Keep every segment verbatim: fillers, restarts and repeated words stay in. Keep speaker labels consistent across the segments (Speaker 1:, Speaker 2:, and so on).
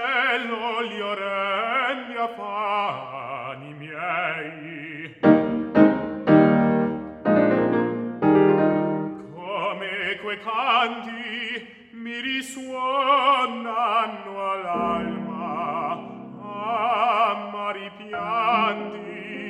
Speaker 1: cielo gli orregni affani miei. Come quei canti mi risuonano all'alma, amari pianti.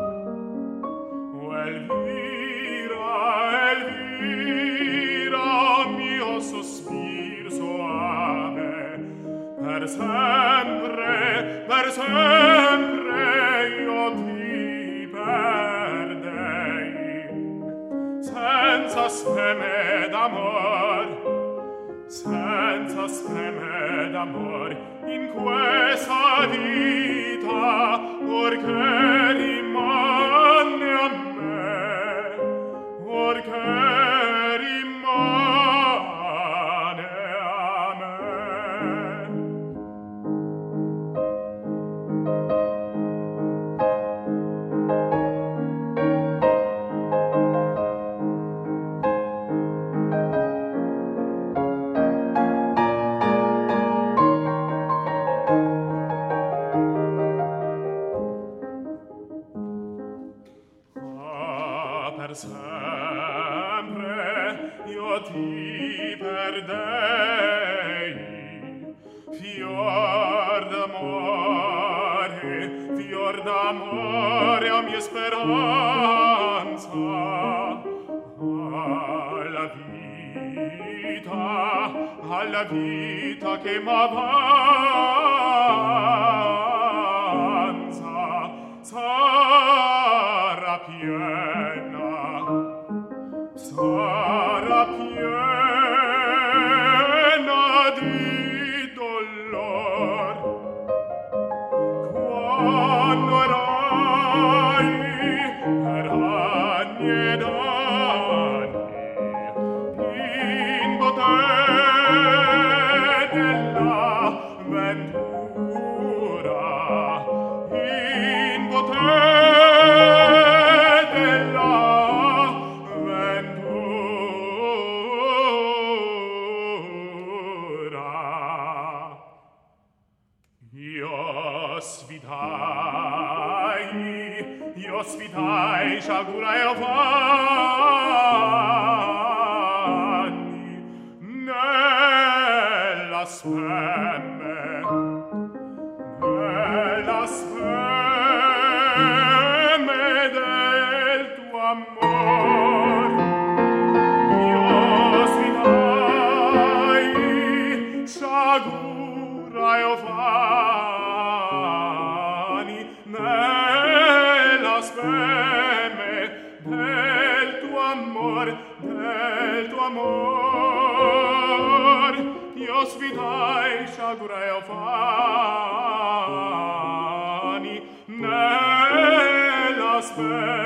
Speaker 1: O Elvira, Elvira, mio sospir soave, per sempre, per sempre io ti perdei, senza speme d'amor, senza speme d'amor, in questa vita, or che rimane a me, or che rimane a me. Per sempre io ti perdei, fior d'amore, fior d'amore a mia speranza, alla vita, alla vita che m'avanza, sarà piena, sarà piena di dolor, quando avrai per anni ed anni in botte della ventura, in botte io sfidai, sciagurai o vanni nella spemme, nella spemme del tuo amor. Io sfidai, sciagurai o vanni nella speme del tuo amor, del tuo amor. Io sfidai, sciagurai o vanni nella speme